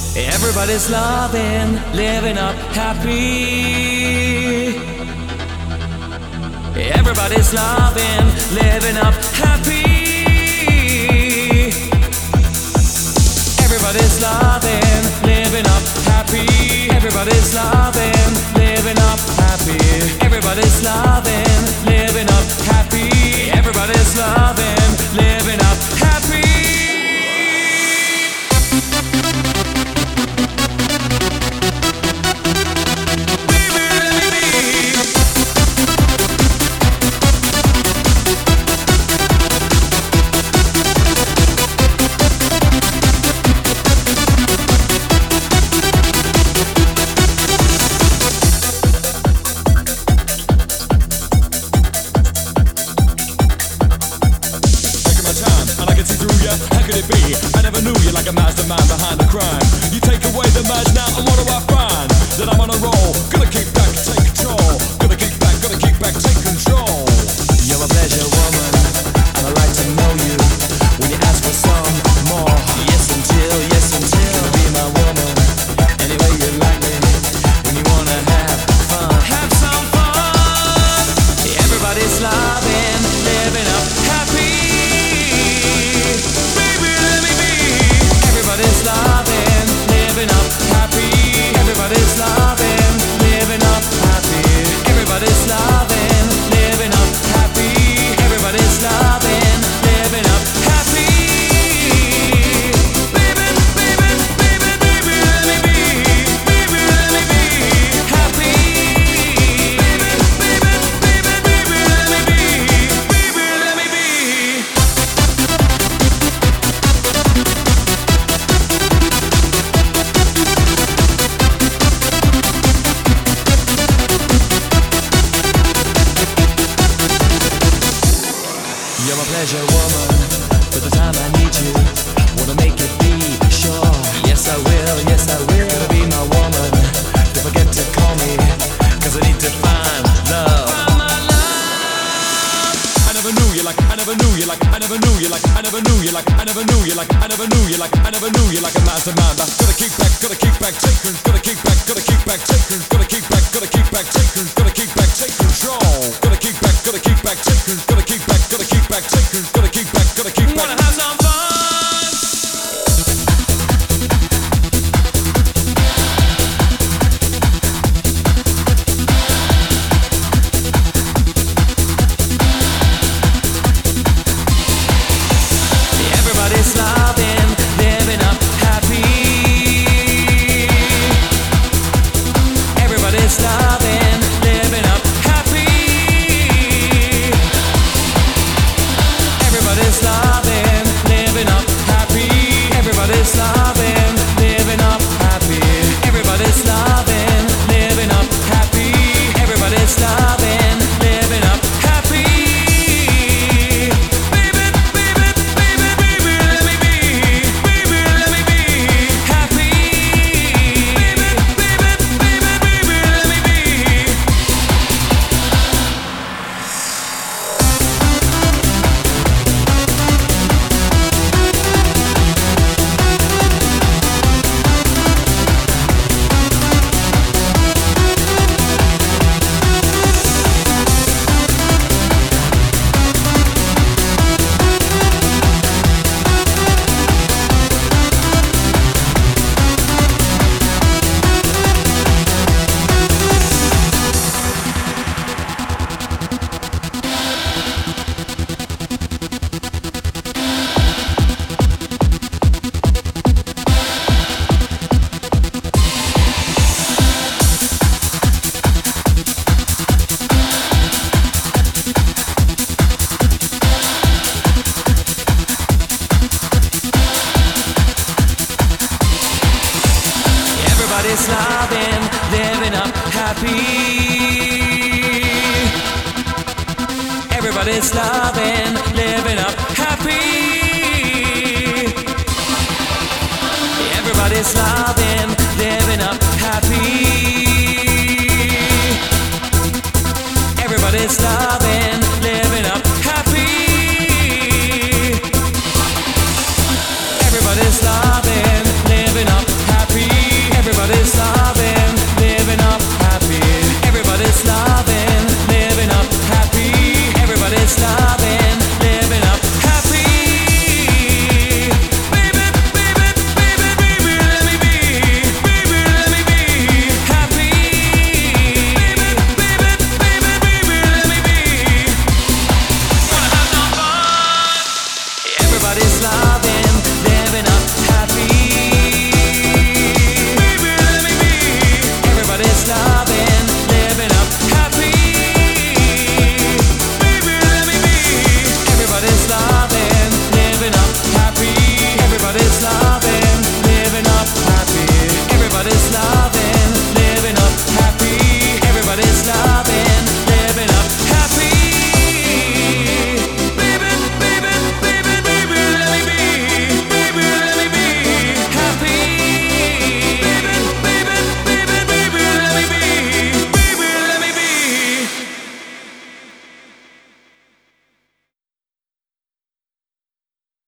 Everybody's loving, living up happy. Everybody's loving, living up happy. Everybody's loving, living up happy. Everybody's loving, living up happy. Everybody's loving, living up happy. Everybody's loving, living up happy. How could it be? I never knew you like a mastermind behind the crime. You take away the mask now, and what do I find? That I'm on a roll, gonna kick back, take control. Gonna kick back, take control. You're a pleasure woman, and I like to know you. When you ask for some more, yes until gonna be my woman. Any way you like me, when you wanna have fun, have some fun. Everybody's loving, living up happy. Everybody's loving, living up happy. Everybody's loving, living up happy. Everybody's loving, living up happy. Everybody's loving, living up happy. Baby, baby, baby, baby, let me be. Baby, let me be happy. Baby, baby, baby, baby, let me be. Baby, let me be. You're a pleasure woman, for the time I need you. Wanna make it be sure. Yes I will, yes I will. Gonna be my woman, don't forget to call me, cause I need to find love. Find my love. I never knew you like, I never knew you like, I never knew you like, I never knew you like, I never knew you like, I never knew you like, I never knew you like a mastermind. Gotta kick back, take control. Gotta kick back, take control. Gotta kick back, take control. Gotta kick back, take control. Gotta kick back, take control. Wanna have some fun? Everybody's loving, living up happy. Everybody's loving, living up happy. Everybody's loving, living up happy. Everybody's loving, living up happy. Everybody's loving, living up happy. Everybody's loving, living up happy. Baby, baby, baby, baby, let me be. Baby, let me be happy. Baby, baby, baby, baby, let me be. Everybody's loving, living up happy. Everybody's loving, living up happy. Everybody's loving, living up happy. Everybody's loving.